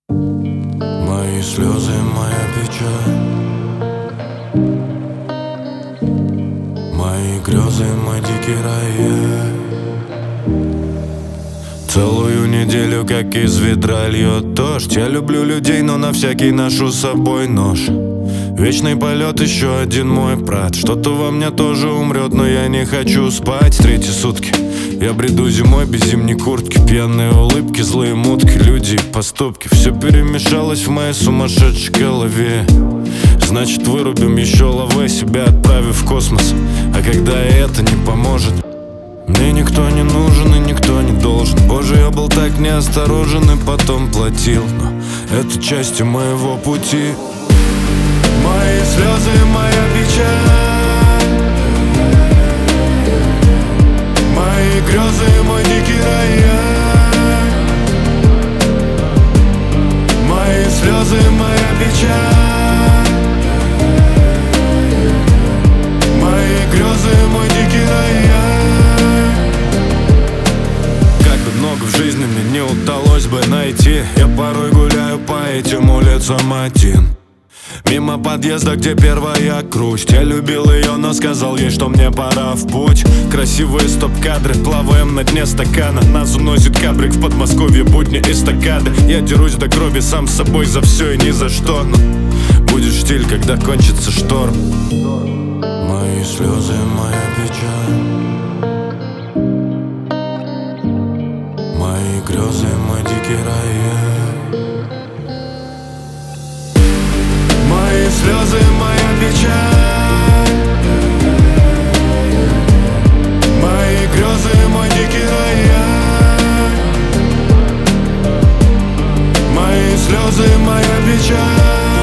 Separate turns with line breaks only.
Мои слезы, моя печаль, мои грезы, мой дикий рояль. Целую неделю, как из ведра льет дождь. Я люблю людей, но на всякий ношу с собой нож. Вечный полет, еще один мой брат. Что-то во мне тоже умрет, но я не хочу спать. Третьи сутки я бреду зимой без зимней куртки. Пьяные улыбки, злые мутки, люди и поступки. Все перемешалось в моей сумасшедшей голове. Значит, вырубим еще лаве, себя отправив в космос. А когда и это не поможет, мне никто не нужен и никто не должен. Боже, я был так неосторожен и потом платил, но это частью моего пути. Мои слезы, моя печаль, мои грезы, мой дикий рояль. Мои слезы, моя печаль, мои грезы, мой дикий рояль. Как бы много в жизни мне не удалось бы найти, я порой гуляю по этим улицам один. Мимо подъезда, где первая грусть. Я любил ее, но сказал ей, что мне пора в путь. Красивые стоп-кадры, плаваем на дне стакана. Нас уносит кабрик в Подмосковье, будни эстакады. Я дерусь до крови сам с собой за все и ни за что, но будет штиль, когда кончится шторм. Мои слезы, моя печаль, мои грезы, мой дикий рояль. Мои слезы, моя печаль, мои грезы, мой дикий рояль. Мои слезы, моя печаль,